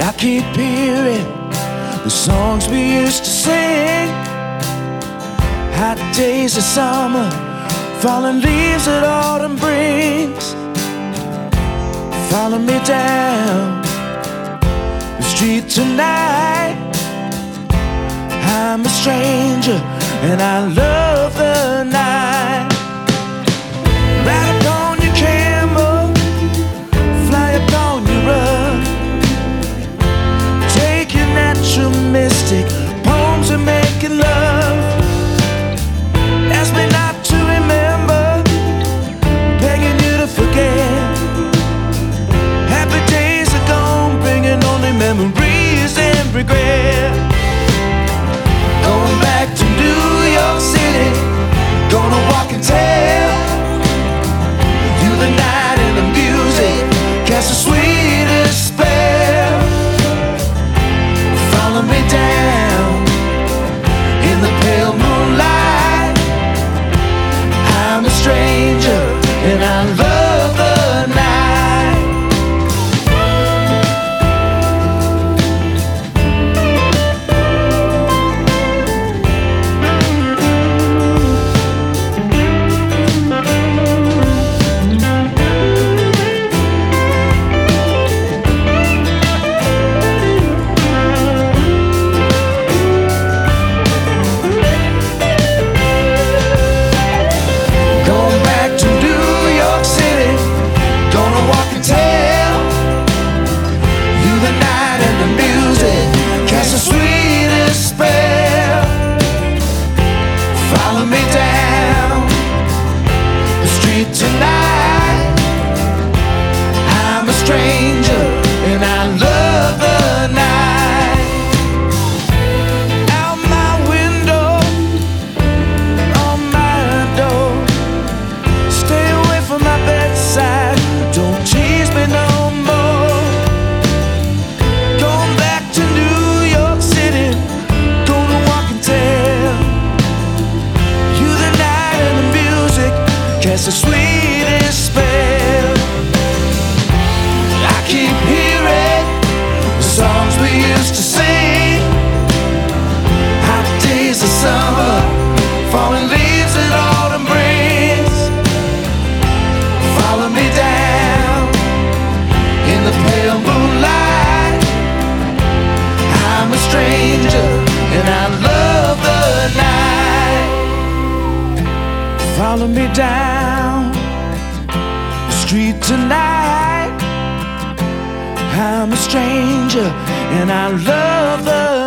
I keep hearing the songs we used to sing. Hot days of summer, falling leaves that autumn brings. Follow me down the street tonight. I'm a stranger and I love the night. Ride upon your camel, fly upon your rug. Take your natural mystic poems and making love. Ask me not to remember, begging you to forget. Happy days are gone, bringing only memories and regret. Going back to New York City, gonna walk and tell you the night and the music cast the sweetest spell. Follow me down in the pale moonlight. I'm a stranger and I love the night. Tonight, I'm a stranger and I love the night. Out my window, on my door, stay away from my bedside, don't tease me no more. Going back to New York City, gonna walk and tell you the night and the music cast a sweetest spell. I keep hearing the songs we used to sing. Hot days of summer, falling leaves that autumn brings. Follow me down in the pale moonlight. I'm a stranger and I love the night. Follow me down the street tonight. I'm a stranger and I love the